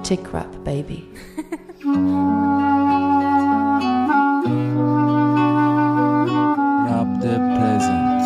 Tick rap, baby. Rap the present.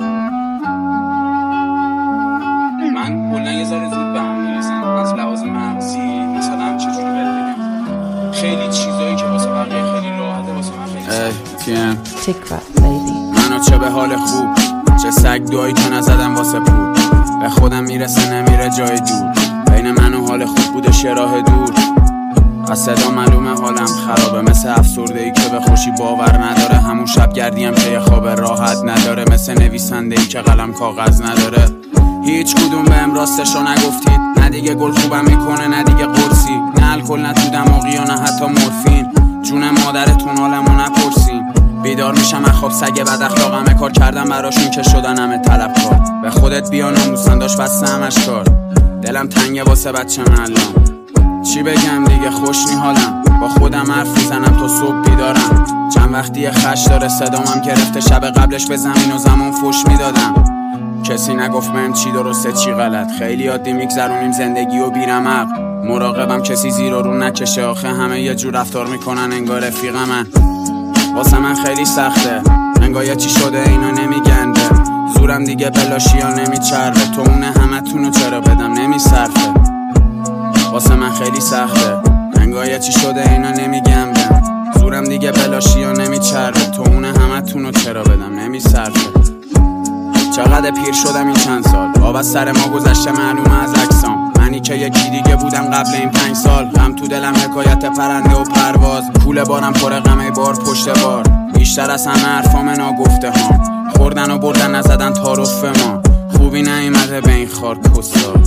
من کلا یه ذره زود به هم میرسم از لحاظ مغزی، مثلا چجوری بگم خیلی چیزایی که واسه بقیه خیلی راحته واسه من خیلی Tick rap, baby. منو چه به حال خوب، چه سگ دعایی که نزدم واسه پول، به خودم میرسه نمیره جای دور، بین من و حال خوب بوده راه دور، از صدا معلومه حالم خرابه، مثل افسرده ای که به خوشی باور نداره، همون شب گردیم که یه خواب راحت نداره، مثل نویسنده ای که قلم کاغذ نداره. هیچ کدوم بهم راستشو نگفتید، نه دیگه گل خوبم میکنه نه دیگه قرصی، نه الکل نه تو دماغی و نه حتی مورفین، جون مادرتون حالمو نپرسین. بیدار میشم از خواب سگ بد اخلاقمه، کار کردم براشون که شدن همه طلبکار، به خودت بیا ناموسن داشت بسته همش کار، دلم تنگه واسه بچه معلم، چی بگم دیگه خوش نی حالم، با خودم حرف میزنم تا صبح بیدارم، چند وقتی خش داره صدامم گرفته، شب قبلش به زمین و زمان فوش میدادم، کسی نگفت بهم چی درسته چی غلط، خیلی عادی میگذرونیم زندگی و بیرمق، مراقبم کسی زیر و رو نکشه، آخه همه یه جور رفتار میکنن انگار رفیقمن، واسه من خیلی سخته انگار یه چی شده اینا نمیگنده، زورم دیگه بلاشیا نمیچربه، تو اونه همه تونو چرا بدم نمیصرفه، واسه من خیلی سخته انگار یه چی شده اینا نمیگم بهم، زورم دیگه بلاشیا نمیچربه، تو اونه همه تونو چرا بدم نمیصرفه. چقدر پیر شدم این چند سال، آب از سر ما گذشته معلومه از اجسام، منی که یکی دیگه بودم قبل این 5 سال، غم تو دلم حکایت پرنده و پرواز، کوله بارم پر غمه بار پشت بار، بیشتر از همه حرفام ناگفته ها، خوردن و بردن نزدن تعارف ما، خوبی نیومده به این خار کسا.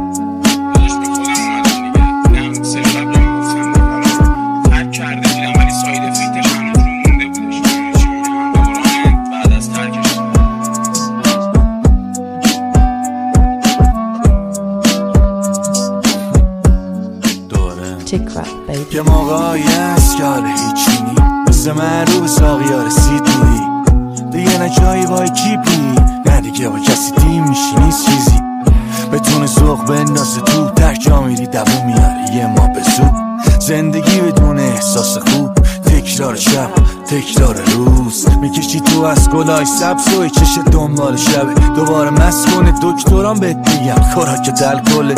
یه موقعی هست که حاله هیچی نی، مثل من رو به ساقیا رسیدی دیگه، نه جایی وای کیپی نه دیگه با کسی تیم میشی نیست چیزی، بتونه ذوق بندازه تو تک جا میری دوون میاره یه ما به زود، زندگی بدون احساس خوب، تکرار شب تکرار روز، میکشی تو از گلای سبز و چش دنبال شبه، دوباره مست کنه دکتران بهت میگم خوراک دل کله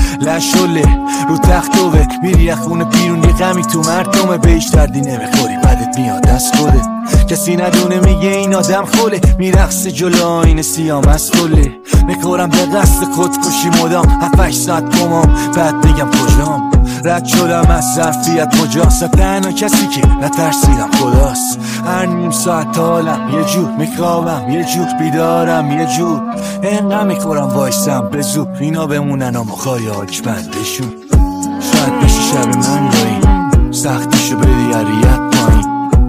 لشوله رو تختوه، میری از خونه بیرون یه غمی تو مرتمه، بهش دردی نمیخوری بدت میاد از خوده، کسی ندونه میگه این آدم خوله، میرقصه جلو آینه سیام از خوله، میخورم به قصد خودکشی مدام 7-8 ساعت گمام، بعد میگم کجام، رد شدم از ظرفیت مجاست، تنها کسی که نترسیدم خداست، هر نیم ساعت حالم یه جور، میخوابم یه جور، بیدارم یه جور، انقدر میخورم وایسم به زور، اینا بمونن و مخای آج بندشون، شاید بشه شب من گاهی سختیشو بدی عریت پایین،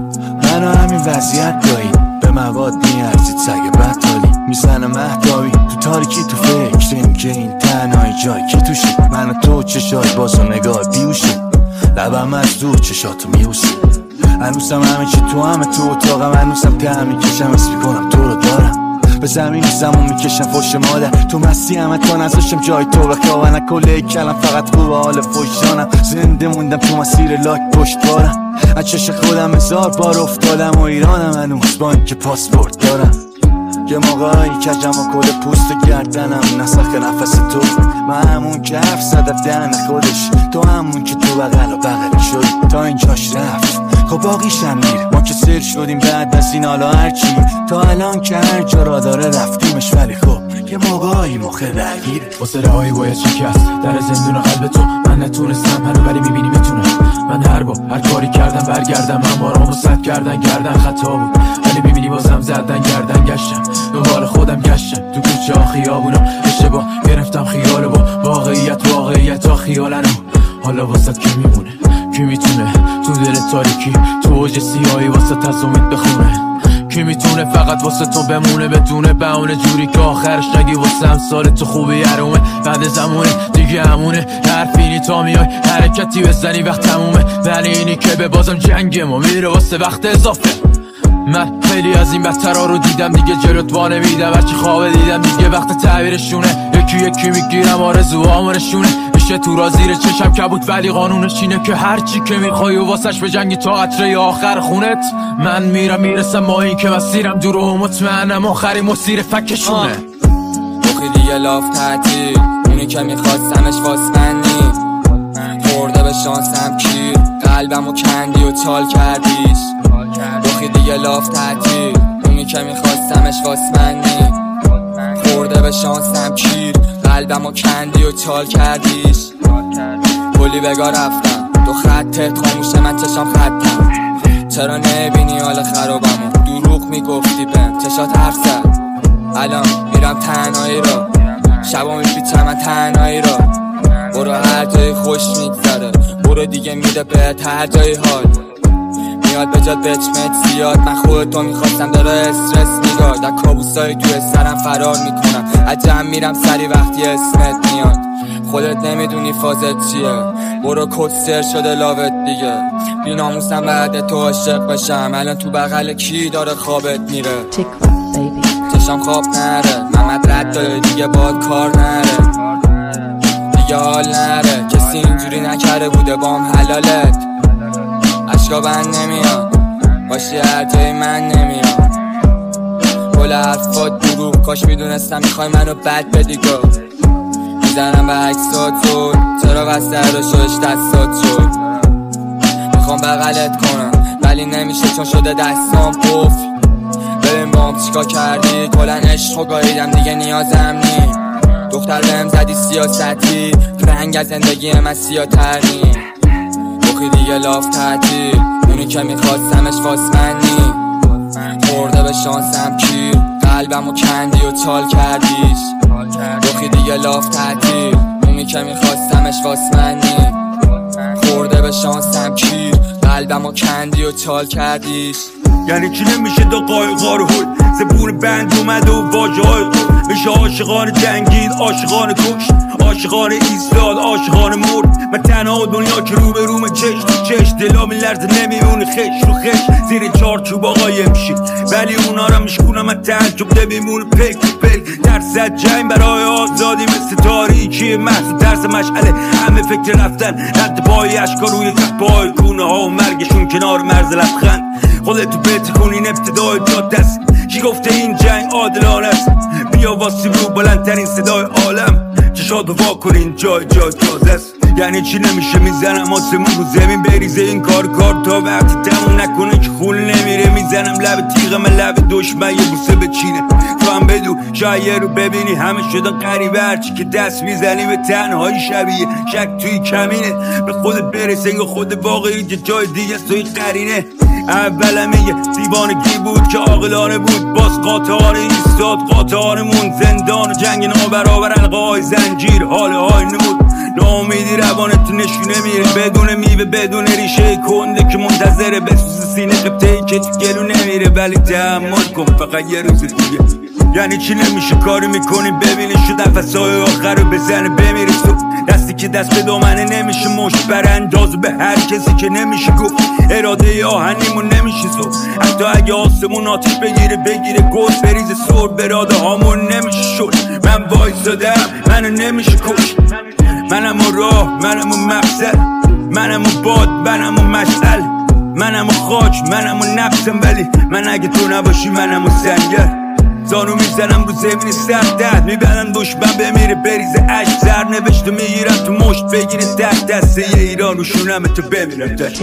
منو همین وضعیت دایی به مواد میارزید سگ بطالی، میزنم مهداوی تو تاریکی تو فکر این که این تنهای جای که توشه، من و تو چشای باز و نگاه بیوشه، لبم از دور چشاتو میوسه، هنوزم همه چی تو همه تو اتاقم، هنوزم ته میکشم اسم میکنم تو رو دارم، به زمین زمون میکشم فوش مادر، تو مستی همه تا نزاشم جای تو بخوابن، کله کلم فقط خوب حال فوشانم، زنده موندم تو مسیر لاک پشت بارم، از چش خودم 1000 بار افتادم و ایرانم هنوز با اینکه پاسپورت دارم، یه موقعی کجم و کل پوست گردنم نسخ نفس تو، من همون که حرف زدم دهن خودش، تو همون که تو بغل و بغل شد تا اینجاش رفت، خب باقیشم میره، ما که سر شدیم بعد از این حالا هرچی، تا الان که هر جا را داره رفتیمش، ولی خب یه موقعی مخه درگیره، واسه رهایی باید شکست در زندون قلب تو، من نتونستم هنو ولی میبینی میتونم، من هر کاری کردم برگردم، من بارامو سد کردن گردن خطا بود، ولی میبینی بازم زدن گردن گشتم، دنبال خودم گشتم تو کوچه ها خیابونا، اشتباه گرفتم خیالو با واقعیت ها خیالنو، حالا واسط کی میمونه کی میتونه تو دل تاریکی تو اوج سیاهی واسه تصامید بخونه، کی میتونه فقط واسه تو بمونه بدون بهونه، جوری که آخرش نگی واسه امثال تو خوبی حرومه، بعد زمونه دیگه همونه، حرفینی تا میای حرکتی بزنی وقت تمومه، ولی اینی که به بازم جنگ ما میره واسه وقت اضافه، من خیلی از این بدترها رو دیدم دیگه، جلوت وا نمیدم هرچی خواب دیدم دیگه، وقت تعبیرشونه، یکی یکی میگیرم آرزوهامونشونه، میشه تو را زیر چشم کبود، ولی قانونش اینه که هرچی که میخوای و واسش به جنگی تا قطره آخر خونت. من میرسم ما این که مسیرم دور و مطمئنم آخری مسیر فکشونه. بخی دیگه لاف تعطیل، اونی که میخواستمش واسمنی، خورده به شانسم کیر، قلبمو کندی و چال کردیش. بخی دیگه لاف تعطیل، اونی که میخواستمش واسمنی، خورده به شانسم کیر، قلبمو کندی و چال کردیش. کلی بگاه رفتم تو خطت خاموشه، من چشام خطم. چرا نبینی حال خرابمو؟ دروغ میگفتی بهم چشات حرف زد. الان میرم تنهایی را، شبا میپیچم من تنهایی را. برو هر جایی خوش میگذره، برو دیگه میده بهت هر جایی حال. میاد به جات بچمت زیاد، من خودتو میخواستم داره استرس میداد. در کابوسای توی سرم فرار میکنم، عجم میرم سری وقتی اسمت میاد. خودت نمیدونی فازت چیه، برو کسر شده لاوت دیگه. بی ناموسم بعد تو عاشق بشم، الان تو بغل کی داره خوابت میره. چشم خواب نره، محمد رد داره دیگه باد کار نره، دیگه حال نره. کسی اینجوری نکره بوده بام حلالت. عشقا بند نمیاد باشی هر جای من نمیاد. کل حرفات دروغ، کاش میدونستم میخوای منو بد بدی گو. میزنم به عکسات زود، چرا بستر رو شدش دستات شد. میخوام بغلت کنم ولی نمیشه چون شده دستام قفل. ببین بام چیکا کردی، کلن عشق و گاهیدم دیگه نیازم نی. دختر بهم زدی سیاستی، رنگ از زندگی من سیاه تر نی. بخی دیگه لاف تعطیل، اونی که میخواستمش واسمنی، خورده به شانسم کیر، قلبمو کندی و چال کردیش. بخی دیگه لاف تعطیل، اونی که میخواستمش واسمنی، خورده به شانسم کیر، قلبمو کندی و چال کردیش. یعنی چی نمیشه دا قایقا رو هل، زبون بند اومده و واجه های قول. میشه عاشقان جنگید، عاشقان کشت، عاشقان ایستاد، عاشقان مرد. من تنها دنیا که رو به روم چش تو چش، دلا میلرزه نمیمونه خش رو خش. زیر چارچوب قایم شید ولی اونا را میشکونم من تعجب نمیمونه پک تو پک. درصد جنگ برای آزادی مثل تاریکی محض درس مشعله. همه فکر رفتن رد پای اشکا روی تخت پای کونه ها و مرگشون کنار مرز لبخند. خودتو بهت کنین ابتدای جاده است. کی گفته این جنگ عادلانه است؟ بیا واسیم رو بلندترین صدای عالم، چشاتو وا کنین جای تازه است. یعنی چی نمیشه میزنم آسمون رو زمین بریزه این کار تا وقتی تموم نکنه که خون نمیره. میزنم لب تیغم لب دشمن یه بوسه بچینه. تو هم بدو شاید رو ببینی همه شدن غریبه، هرچی که دست میزنی به تنهایی شبیه شک توی کمینه. به خودت برسه یا خود واقعی جای دیگه توی قرینه. اولم یه دیوانگی بود که عاقلانه بود، باز قاطعانه ایستاد قاطعانمون. زندان و جنگ نابرابر القای زنجیر حال های نمود. ناامیدی روانت نشونه میره، بدون میوه بدون ریشه کنده که منتظره بسوز سینه قبطه‌ای که تو گلو نمیره. ولی تحمل کن فقط یه روز دیگه. یعنی چی نمیشه کاری میکنی ببینی شد نفسای آخر رو بزنه بمیره صبح. دستی که دست به دامنه نمیشه مشت برانداز به هر کسی که نمیشه گفت. اراده آهنیمون نمیشه صبح، حتی اگه آسمون آتیش بگیره گل بریز سر براده هامون نمیشه شد. من وایسادم منو نمیشه کش، منم و راه منم و مقصد، منم و باد منم و مشعل، منم و خاک منم و نفسم. ولی من اگه تو نباشی منم و سنگر. زانو میزنم رو زمین سردت، میبرن دشمن بمیره بریزه عشق. زر نوشته میگیرم تو مشت بگیره ده دسته یه ایران رو شونم تو بمیرم ده.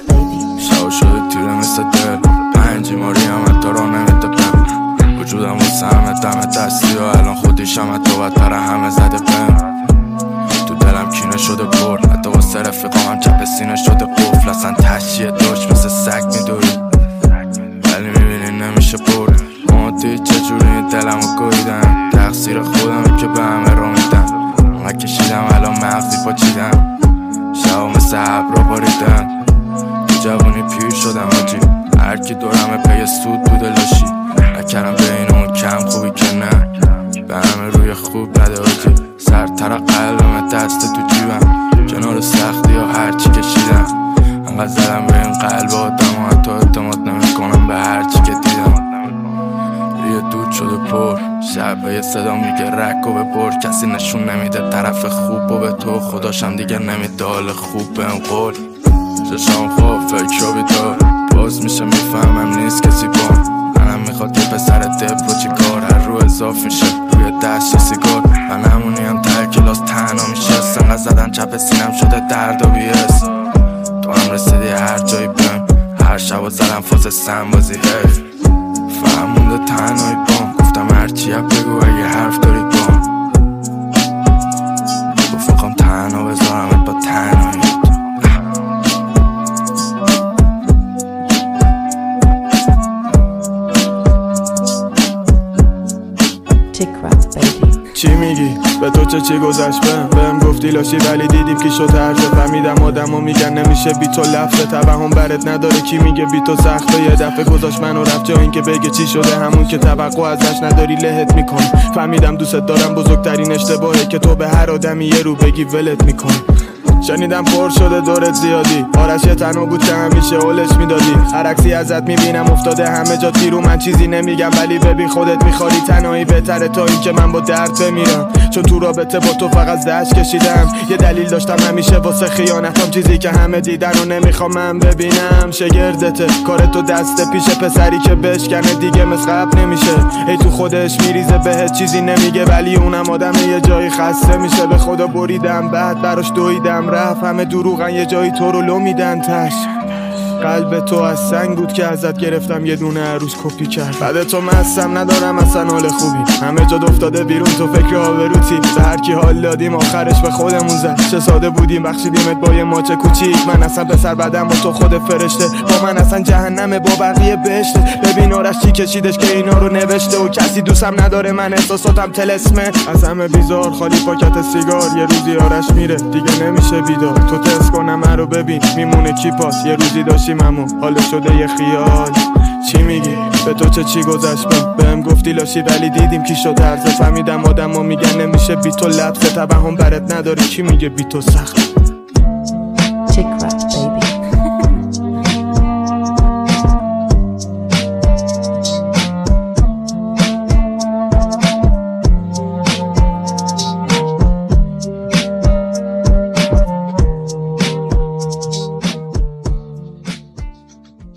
شو شده تیره مثل دل، پنجی ماری همه تا را نمیتپم. وجودم واسه همه دم دستی و الان خودیشم حتی بدتر همه زده بهم. تو دلم کینه شده پر، حتی واسه رفیقام هم چپ سینه شده قفل. اصلا تشیه داشت مثل سگ میدوری ولی میبینی نمیشه پر. مادی چجوری دلمو گویدم، تقصیر خودم که به همه رو میدم. من کشیدم الان مغزی پاچیدم، شبا مثل ابرا باریدم. تو جوانی پیر شدم آجی، هرکی دورم پی سود بوده لاشی. نکرم بین اون کم خوبی که نه، به همه روی خوب نده آجی. سرتر قلبم دست تو جیبم، کنار سختی یا هرچی کشیدم. انقدر زدم به این قلب آدم و حتی اعتماد نمی کنم به هرچی که دیدم. یه دود شده پر، شب یه صدا میگه رک و بپر. کسی نشون نمیده طرف خوب و به تو خدا داداشم دیگه نمیده حال خوب بهم قول. چشام خواب فکر رو بیدار باز میشه میفهمم نیست کسی با منم میخواد یه پسر دپ و چی کار هر رو اضاف میشه روی دشت سیگار من همونی هم ته کلاس تنها میشه سنگه زدن چپ سینم شده درد و بیس تو هم رسیدی هر جایی بهم هر شب و زدم فاز سنبازی حیف فهمونده تنهایی بام گفتم هرچی بگو اگه حرف داری بام گفتم تنها بذارمت با تنهایی Tick rap, baby. چی میگی؟ به تو چی گذشت بهم گفتی لاشی ولی دیدیم کی شد هرزه فهمیدم آدمو میگن نمیشه بی تو لفظه توهم برت نداره کی میگه بی تو سخته یه دفعه گذاشت منو رفت جا این که بگه چی شده همون که توقع ازش نداری لهت میکن فهمیدم دوست دارم بزرگترین اشتباهه که تو به هر آدمی یه رو بگی ولت میکن شنیدم پر شده دورت زیادی آرش یه تنها بود که همیشه اولش میدادی هر عکسی ازت میبینم افتاده همه جا تیرو من چیزی نمیگم ولی ببین خودت میخواری تنهایی بهتره تا این که من با درد بمیرم چون تو رابطه با تو فقط دشت کشیدم یه دلیل داشتم همیشه واسه خیانتم چیزی که همه دیدن و نمیخوام من ببینم شگردته کارتو دست پیش پسری که بشکنه دیگه مثل قبل نمیشه ای تو خودش میریزه بهت چیزی نمیگه ولی اونم آدم یه جایی خسته میشه به خدا بریدم بعد براش دویدم رفت همه دروغن یه جایی تو رو لو میدن تش قلب تو از سنگ بود که ازت گرفتم یه دونه عروس کپی کرد بعد تو مستم ندارم اصلا حال خوبی همه جا افتاده بیرون تو فکر آبروتی به هر کی حال دادیم آخرش به خودمون زد چه ساده بودیم بخشیدیمت با یه ماچ کوچیک من اصلا پسر بدم با تو خود فرشته با من اصلا جهنمه با بقیه بهشته ببین آرش چی کشیدش که اینا رو نوشته و کسی دوستم نداره من احساساتم تلسمه از همه بیزار خالی پاکت سیگار یه روزی آرش میره دیگه نمیشه بیدار تو تست کنم من رو ببین میمونه کیپاس یه روزی داشتیممو حالا شده یه خیال چی میگی؟ به تو چی گذشت بهم گفتی لاشی ولی دیدیم کی شد هرزه فهمیدم آدمو میگن نمیشه بی تو لبسه توهم برت نداره کی میگه بی تو سخت